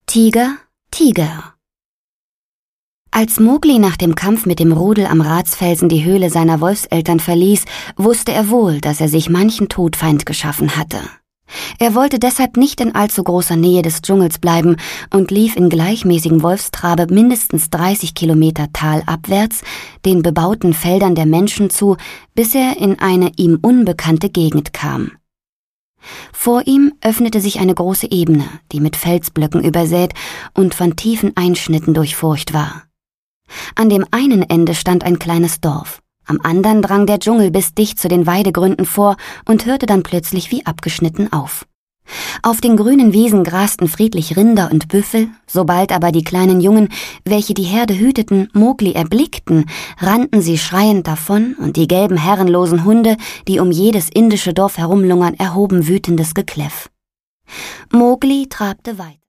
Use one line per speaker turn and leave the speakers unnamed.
Tiger, Tiger. Als Mowgli nach dem Kampf mit dem Rudel am Ratsfelsen die Höhle seiner Wolfseltern verließ, wusste er wohl, dass er sich manchen Todfeind geschaffen hatte. Er wollte deshalb nicht in allzu großer Nähe des Dschungels bleiben und lief in gleichmäßigem Wolfstrabe mindestens 30 Kilometer talabwärts den bebauten Feldern der Menschen zu, bis er in eine ihm unbekannte Gegend kam. Vor ihm öffnete sich eine große Ebene, die mit Felsblöcken übersät und von tiefen Einschnitten durchfurcht war. An dem einen Ende stand ein kleines Dorf, am anderen drang der Dschungel bis dicht zu den Weidegründen vor und hörte dann plötzlich wie abgeschnitten auf. Auf den grünen Wiesen grasten friedlich Rinder und Büffel, sobald aber die kleinen Jungen, welche die Herde hüteten, Mowgli erblickten, rannten sie schreiend davon, und die gelben herrenlosen Hunde, die um jedes indische Dorf herumlungern, erhoben wütendes Gekläff. Mowgli trabte weiter.